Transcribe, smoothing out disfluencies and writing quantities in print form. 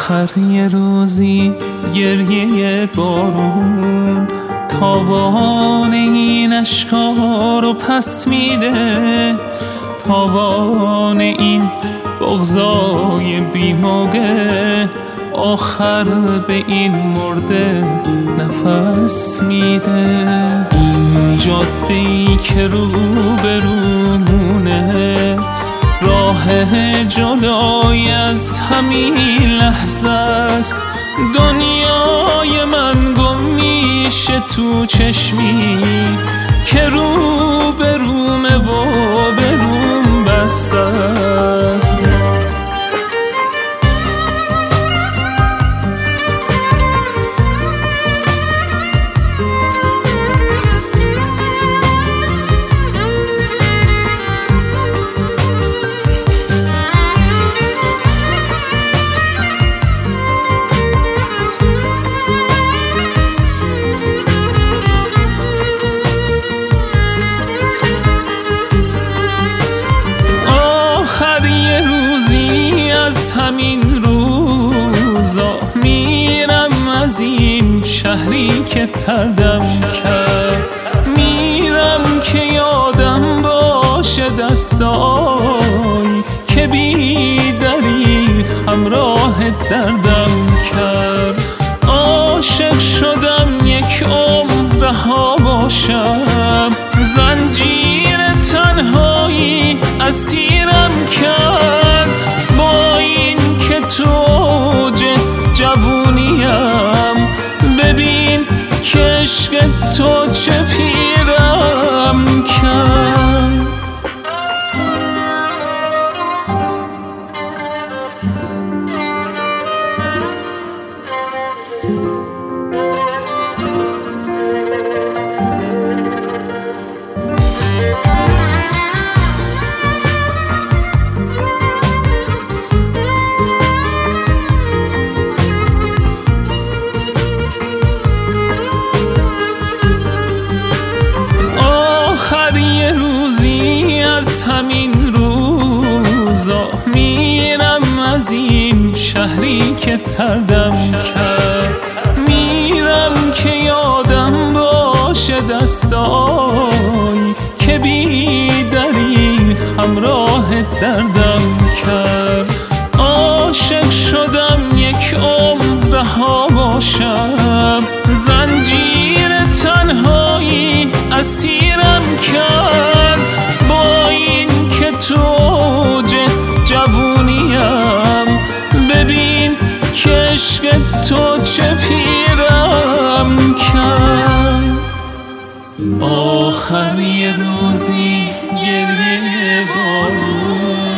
آخر یه روزی گریه بارون تاوان این اشکا رو پس میده، تاوان این بغضای بیموگه آخر به این مرده نفس میده. جاده‌ای که رو برونه راه جدای از همین لحظه است، دنیای من گم میشه تو چشمی که رو به رومه و به روم بسته است. همین روزا میرم از این شهری که تردم کرد، میرم که یادم باشه دستایی که بی دریغ همراه دردم کرد. عاشق شدم یک عمر رها باشم، زنجیر تنهایی اسیرم کرد. با این که تو اوج جوونیم ببین که عشق تو چه پیرم کرد. یه روزی از همین روزا میرم از این شهری که تردم کرد، میرم که یادم باشه دستایی که بی دریغ همراه دردم کرد. عاشق شدم یک عمر رها باشم، زنجیر تنهایی اسیرم کرد. با این که تو اوج جوونیم ببین که عشق تو چه پیرم کرد. آخر یه روزی گریه بارون